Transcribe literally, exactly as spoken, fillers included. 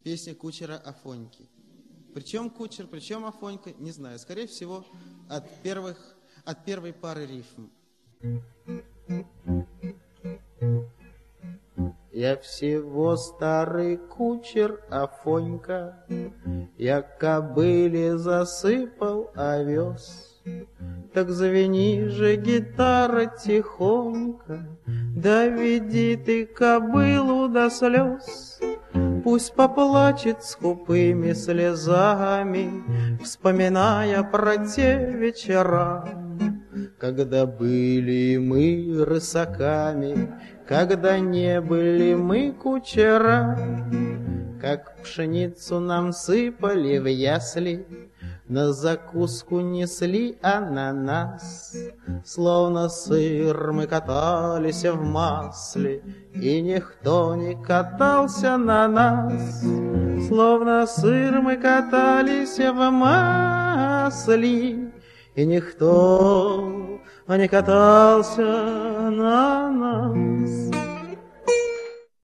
Песня кучера Афоньки. Причем кучер, причем Афонька, не знаю. Скорее всего, от, первых, от первой пары рифм. Я всего старый кучер Афонька, я кобыле засыпал овес. Так завини же, гитара, тихонько, доведи ты кобылу до слез. Пусть поплачет скупыми слезами, вспоминая про те вечера, когда были мы рысаками, когда не были мы кучера. Как пшеницу нам сыпали в ясли, на закуску несли ананас. Словно сыр мы катались в масле, и никто не катался на нас. Словно сыр мы катались в масле, и никто не катался на нас.